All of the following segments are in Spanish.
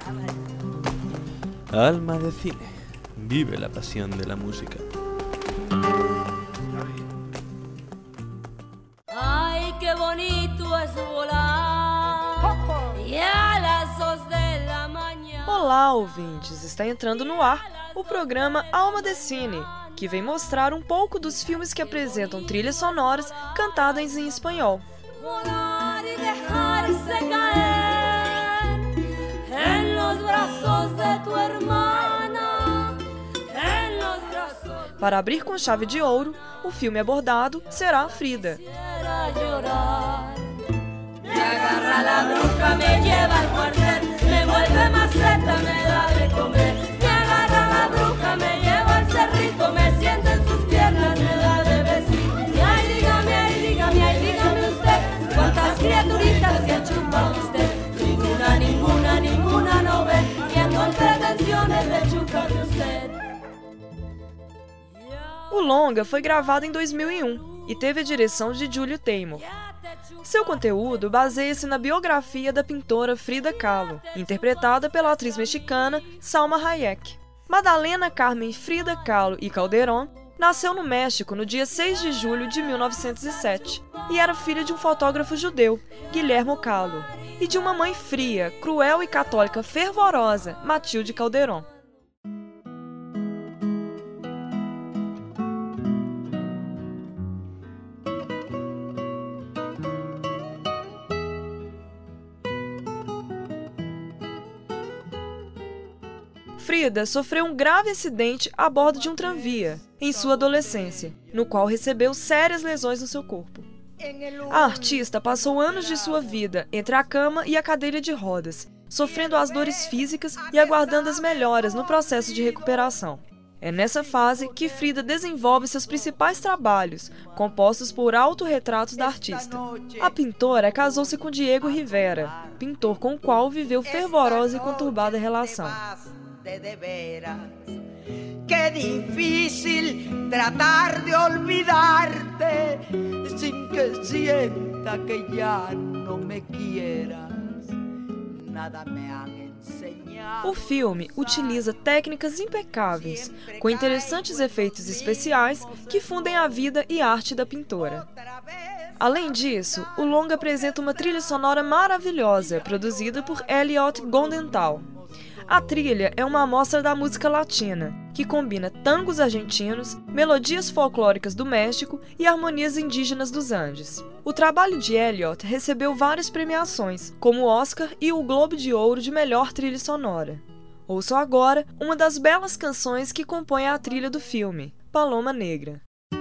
Alma de cine. Vive la pasión de la música. Ay, qué bonito es volar. E a las 2 de la manhã. Olá, ouvintes! Está entrando no ar o programa Alma de Cine, que vem mostrar um pouco dos filmes que apresentam trilhas sonoras cantadas em espanhol. Volar y dejarse caer en los brazos de tu hermana, en los brazos. Para abrir com chave de ouro, o filme abordado será Frida. Quisiera llorar. Me agarra la bruja, me lleva al cuartel, me vuelve maceta, me da de comer. Me agarra la bruja, me lleva al cerrito, me sienta en sus piernas, me da de besito. Y ay, dígame, ay, dígame, ay, dígame usted, ¿cuántas criaturitas se ha chupado usted? Ninguna, ninguna, ninguna no ve, y ando en pretensiones de chuparme usted. O longa foi gravado em 2001 e teve a direção de Júlio Teymur. Seu conteúdo baseia-se na biografia da pintora Frida Kahlo, interpretada pela atriz mexicana Salma Hayek. Madalena Carmen Frida Kahlo y Calderón nasceu no México no dia 6 de julho de 1907 e era filha de um fotógrafo judeu, Guillermo Kahlo, e de uma mãe fria, cruel e católica fervorosa, Matilde Calderón. Frida sofreu um grave acidente a bordo de um tranvia, em sua adolescência, no qual recebeu sérias lesões no seu corpo. A artista passou anos de sua vida entre a cama e a cadeira de rodas, sofrendo as dores físicas e aguardando as melhoras no processo de recuperação. É nessa fase que Frida desenvolve seus principais trabalhos, compostos por autorretratos da artista. A pintora casou-se com Diego Rivera, pintor com o qual viveu fervorosa e conturbada relação. De veras, qué difícil tratar de olvidarte sin que sienta que ya no me quieras. Nada me han enseñado. O filme utiliza técnicas impecáveis, com interessantes efeitos especiais que fundem a vida e arte da pintora. Além disso, o longa apresenta uma trilha sonora maravilhosa, produzida por Elliot Goldenthal. A trilha é uma amostra da música latina, que combina tangos argentinos, melodias folclóricas do México e harmonias indígenas dos Andes. O trabalho de Elliot recebeu várias premiações, como o Oscar e o Globo de Ouro de Melhor Trilha Sonora. Ouçam agora uma das belas canções que compõem a trilha do filme, Paloma Negra.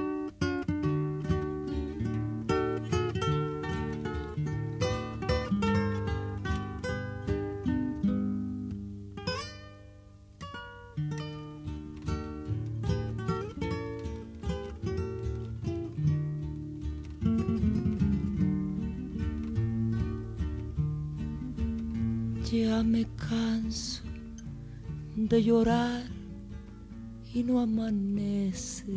Ya me canso de llorar y no amanece.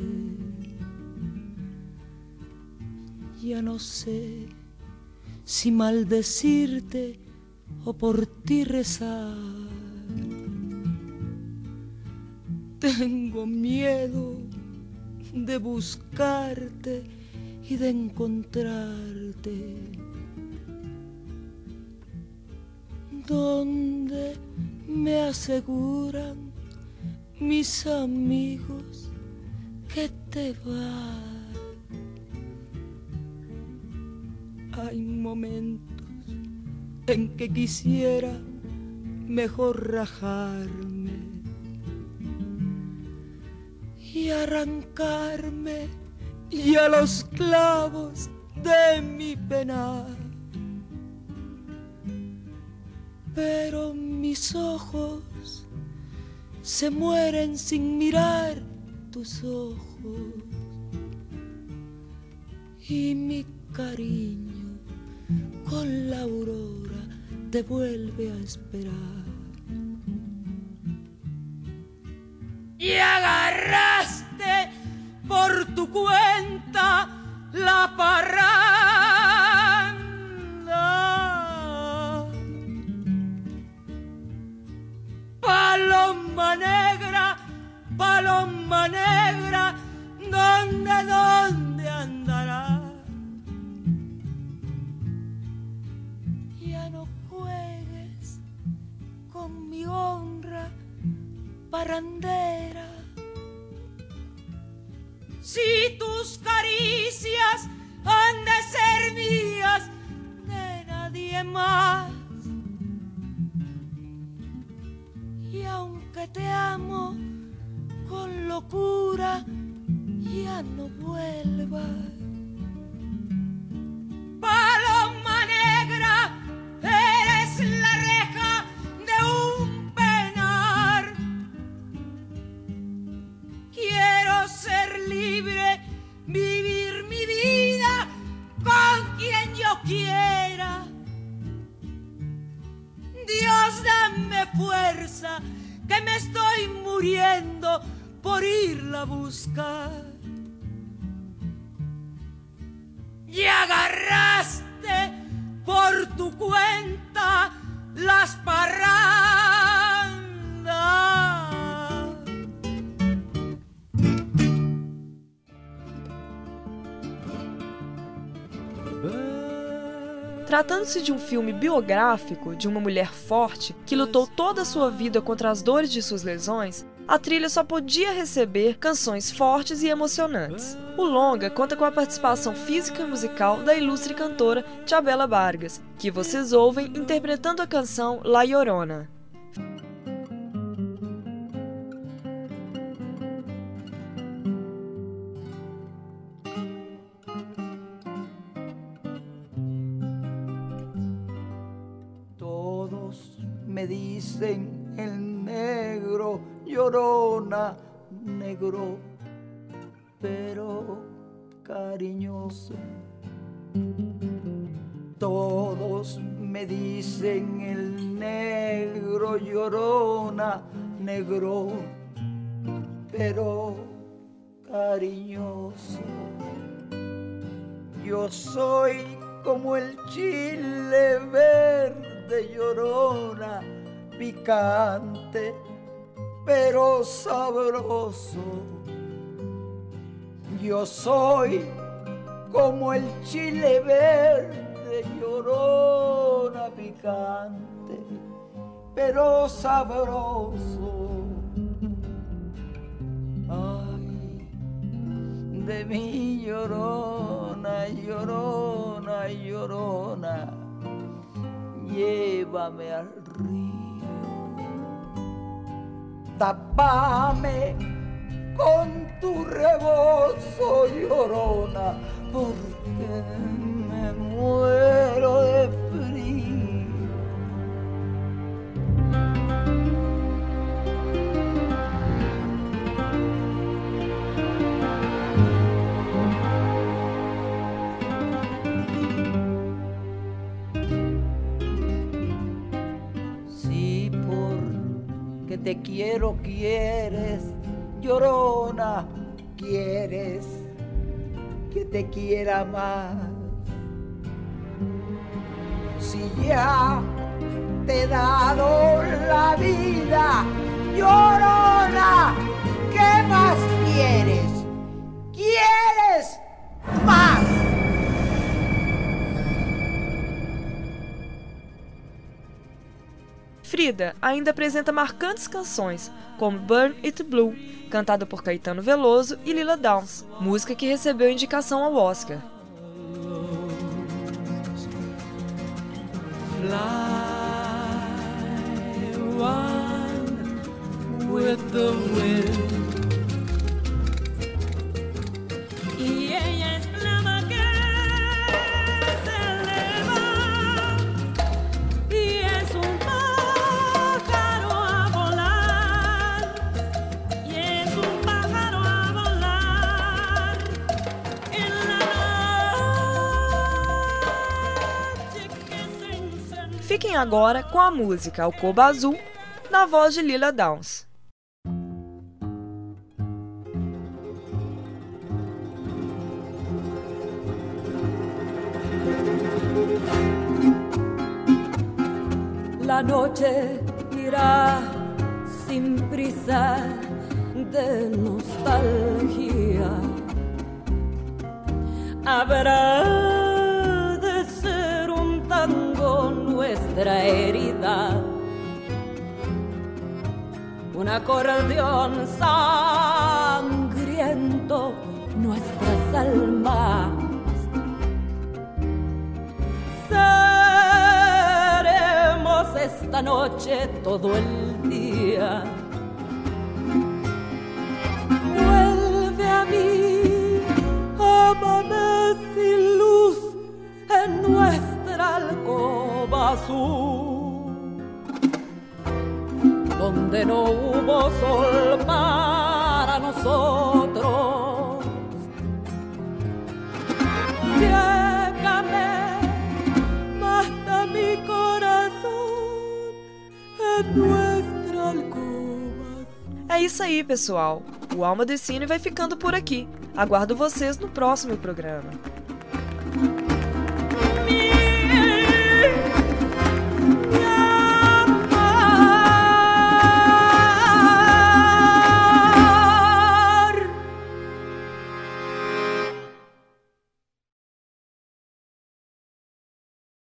Ya no sé si maldecirte o por ti rezar. Tengo miedo de buscarte y de encontrarte. Donde me aseguran mis amigos que te vas. Hay momentos en que quisiera mejor rajarme y arrancarme ya los clavos de mi penar. Pero mis ojos se mueren sin mirar tus ojos y mi cariño con la aurora te vuelve a esperar. Y agarraste por tu cuenta la parranda. paloma negra, ¿dónde andará? Ya no juegues con mi honra parrandera. Si tus caricias han de ser mías, de nadie más. Y aunque te amo con locura, ya no vuelvas. Paloma negra, eres la reja de un penar. Quiero ser libre, vivir mi vida con quien yo quiera. Dios, dame fuerza, que me estoy muriendo por irla a buscar. Y agarraste por tu cuenta las parrandas. Tratando-se de um filme biográfico de uma mulher forte que lutou toda a sua vida contra as dores de suas lesões, a trilha só podia receber canções fortes e emocionantes. O longa conta com a participação física e musical da ilustre cantora Chabela Vargas, que vocês ouvem interpretando a canção La Llorona. Me dicen el negro, llorona, negro, pero cariñoso. Todos me dicen el negro, llorona, negro, pero cariñoso. Yo soy como el chile verde, llorona, picante, pero sabroso. Yo soy como el chile verde, llorona, picante, pero sabroso. Ay, de mi llorona, llorona, llorona, llévame al río, tápame con tu rebozo, llorona, porque me muero de frío. Si porque te quiero quieres, llorona, quieres que te quiera más. Si ya te he dado la vida, llorona, ¿qué más quieres? ¿Quieres más? Frida ainda apresenta marcantes canções, como Burn It Blue, cantada por Caetano Veloso e Lila Downs, música que recebeu indicação ao Oscar. Fly one with the wind. Y ella es flama que se eleva y es un pájaro a volar, y es un pájaro a volar en la noche que se enciende. Fiquem agora com a música Alcoba Azul, na voz de Lila Downs. La noche irá sin prisa de nostalgia. Habrá de ser un tango nuestra herida, un acordeón sangriento nuestras almas. Seremos esta noche todo el día. Vuelve a mí, ámame sin luz en nuestra alcoba azul, donde no hubo sol para nosotros. Ciégame, mata mi coração en nuestra alcoba. É isso aí, pessoal. O Alma do Cine vai ficando por aqui. Aguardo vocês no próximo programa.